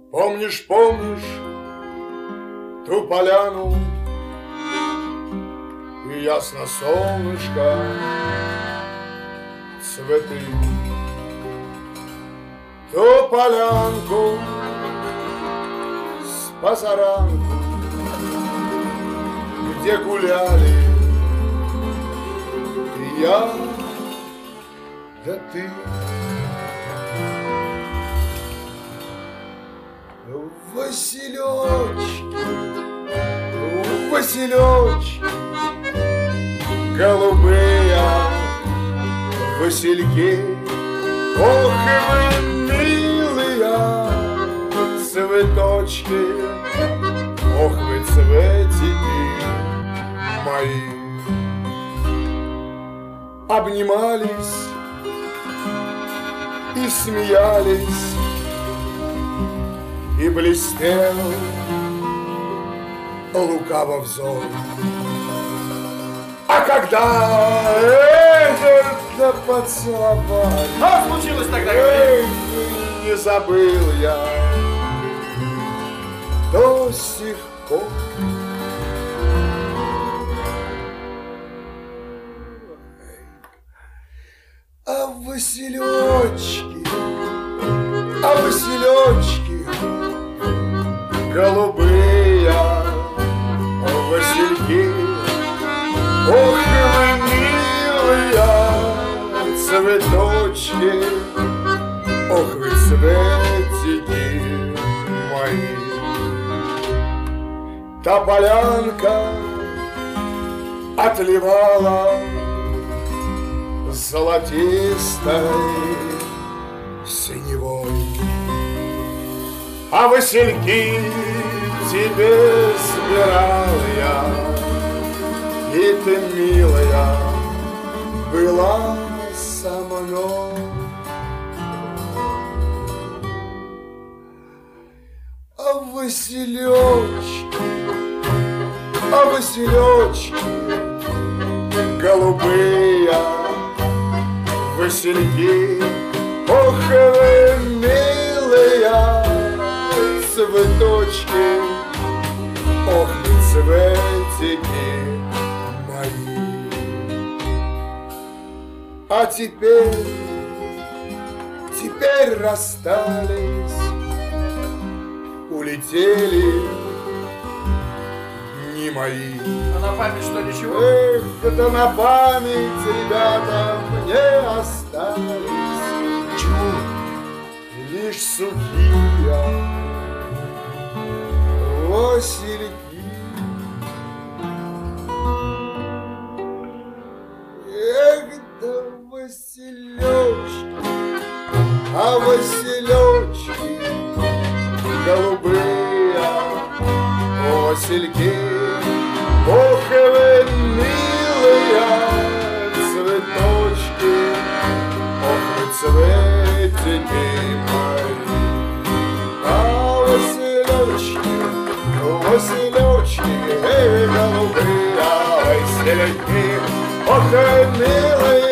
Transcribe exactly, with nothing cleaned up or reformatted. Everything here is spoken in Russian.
Помнишь, помнишь ту поляну, и ясно солнышко, цветы, ту полянку с позаранку, где гуляли и я, да ты. Василечки, Василечки, голубые васильки, ох, и вы милые цветочки, ох, вы цветики мои. Обнимались и смеялись, и блестел лукаво взор. А когда это поцеловали, что случилось тогда? Эх, не забыл я до сих пор. А василечки, а василечки, голубые васильки, ох, вы милые цветочки, ох, вы цветики мои. Та полянка отливала золотистой синевой, а васильки тебе собирал я, и ты, милая, была со мной. А василечки, а василечки, голубые васильки, ох, вы милые цветочки, ох, вы цветики мои. А теперь, теперь расстались, улетели не мои. А на память что, ничего? Эх, это на память, ребята, мне остались чего? Лишь сухие васильки. Эх, да василечки, а василечки, голубые васильки, ох, вы милые цветочки, ох, вы цветики мои. А василечки, василечки, эй, голубые васильки, ох, вы милые